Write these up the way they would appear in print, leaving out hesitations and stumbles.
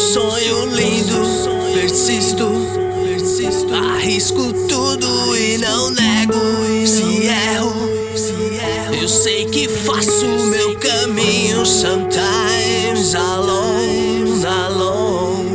sonho lindo, persisto, arrisco tudo e não nego. Se erro, eu sei que faço meu caminho. Sometimes alone, alone.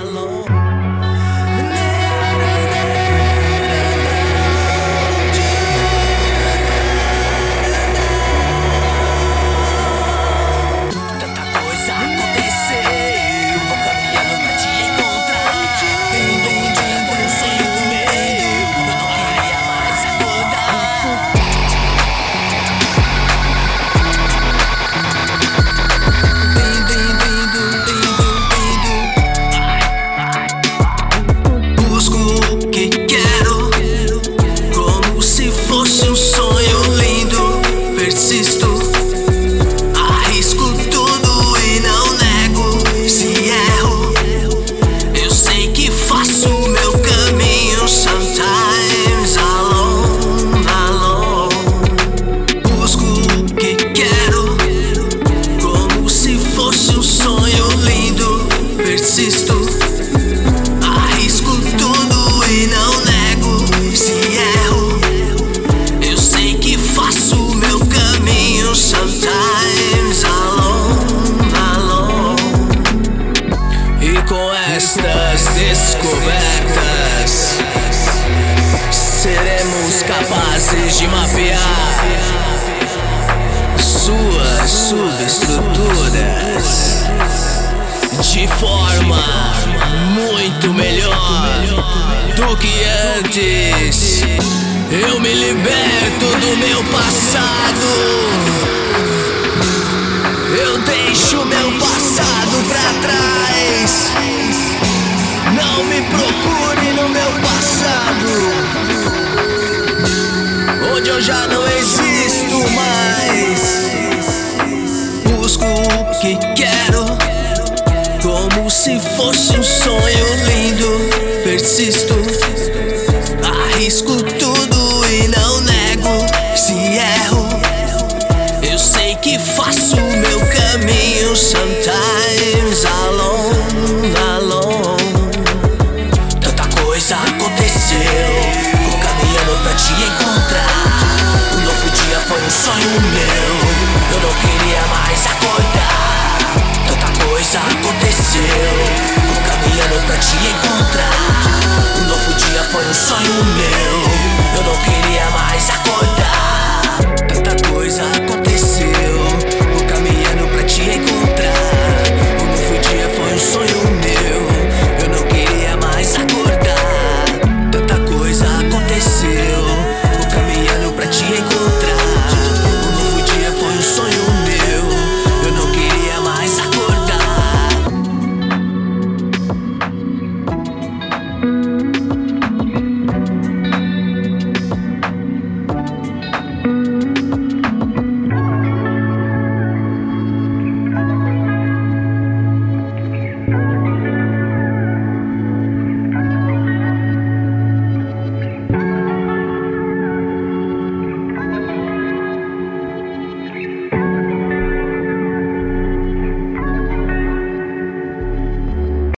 Persisto, arrisco tudo e não nego. Se erro, eu sei que faço meu caminho. Sometimes alone, alone. Busco o que quero, como se fosse um sonho lindo. Persisto, arrisco tudo e não nego. Se erro, eu sei que faço meu caminho. Sometimes alone, alone. E com estas descobertas seremos capazes de mapear suas subestruturas de forma muito melhor do que antes. Eu me liberto do meu passado. Eu deixo meu passado pra trás. Não me procure no meu passado, onde eu já não existo mais. Busco o que quero, como se fosse um sonho lindo. Persisto, arrisco tudo e não nego. Se erro, eu sei que faço meu caminho. Sometimes alone, alone. Tanta coisa aconteceu, vou caminhando pra te encontrar. Um novo dia foi um sonho meu, eu não queria mais acordar. Tanta coisa aconteceu, vou caminhando pra te encontrar. Um novo dia foi um sonho meu.